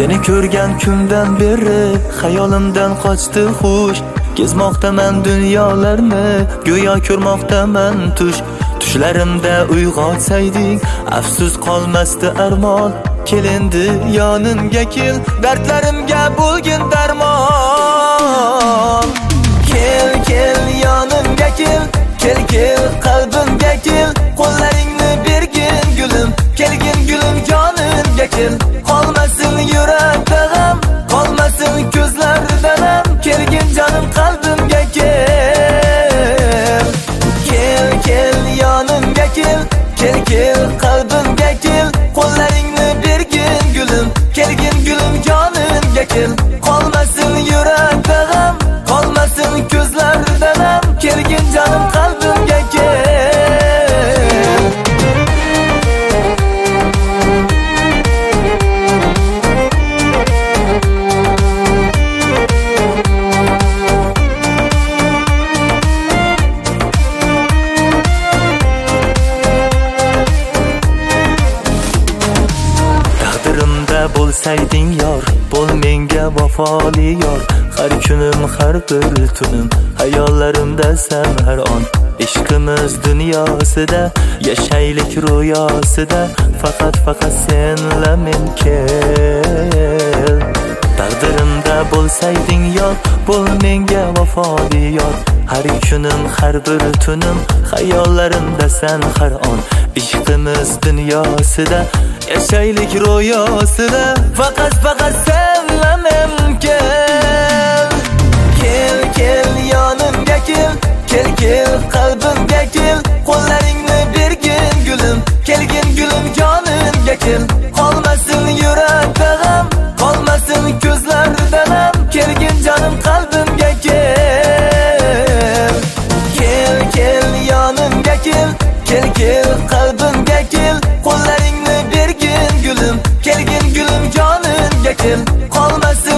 Seni ko'rgan kundan beri xayolimdan qochdi xush. Kezmoqdaman dunyolarni, go'yo ko'rmoqdaman tush. Tushlarimda uyg'otsayding, afsus qolmasdi armon. Kel endi yonimga kel, dardlarimga bo'lgin darmon. Kel yonimga kel, kel qalbimga kel, qo'llaringni bergin gulim, kelgin gulim jonimga kel. Qolmasin yurakda g'am, qolmasin ko'zlarda nam, kelgin jonim qalbimga kel. Kel yonimga kel, kel qalbimga kel, qo'llaringni bergin gulim, kelgin gulim jonimga kel. Qolmasin yurakda g'am, qolmasin ko'zlarda nam, kelgin jonim qalbimga kel. Bo'lsayding yor, bo'l menga vafoli yor. Har kunim, har bir tunim, hayollarimda sen har on. Ishqimiz dunyosida, yashaylik ro'yosida, faqat senla men kel. Taqdirimda bo'lsayding yor, bo'l menga vafoli yor. Har kunim, har bir tunim, hayollarimda sen har on. Ishqimiz dunyosida, yashaylik ro'yosida, faqat senla men kel. Kel yonimga kel, kel qalbimga kel, qo'llaringni bergin gulim, kelgin gulim jonimga kel. Qolmasin yurakda g'am, qolmasin ko'zlarda nam, kelgin jonim qalbimga kel. Kel yonimga kel, kel qalbimga kel, qo'llaringni bergin gulim, kelgin gulim jonimga kel. Qolmasin